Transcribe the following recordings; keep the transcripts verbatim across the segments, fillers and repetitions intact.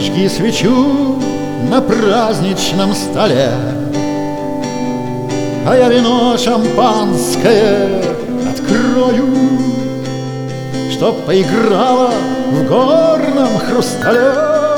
Зажги свечу на праздничном столе, а я вино шампанское открою, чтоб поиграла в горном хрустале.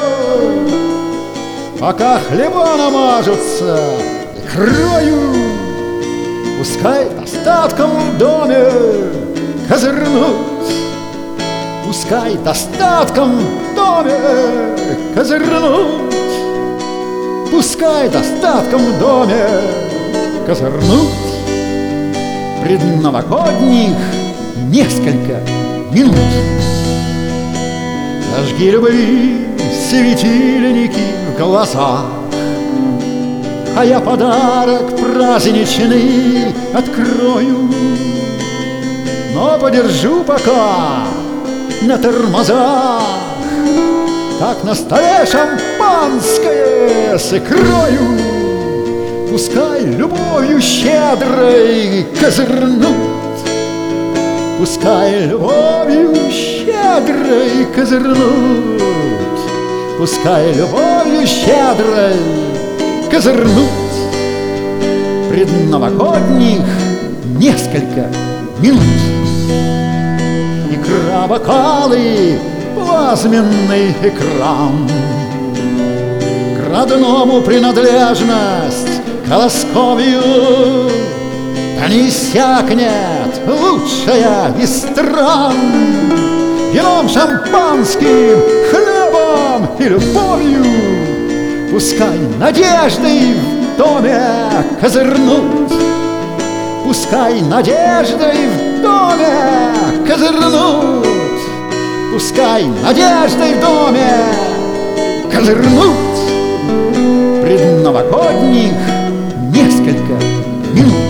Пока хлеба намажутся икрою, пускай достатком в доме козырнут, пускай достатком в доме козырнут, пускай достатком в доме козырнут. Предновогодних несколько минут. Зажги любви светильники в глазах, а я подарок праздничный открою, но подержу пока на тормозах, так на столе шампанское с икрою. Пускай любовью щедрой козырнут, пускай любовью щедрой козырнут, пускай любовью щедрой козырнут. Предновогодних несколько минут. Икра, бокалы, плазменный экран, к родному принадлежность колосковью. Да не иссякнет лучшая из стран вином, шампанским, хлебом и любовью. Пускай надеждой в доме козырнут, пускай надеждой в доме козырнут, пускай надеждой в доме козырнут. Предновогодних несколько минут.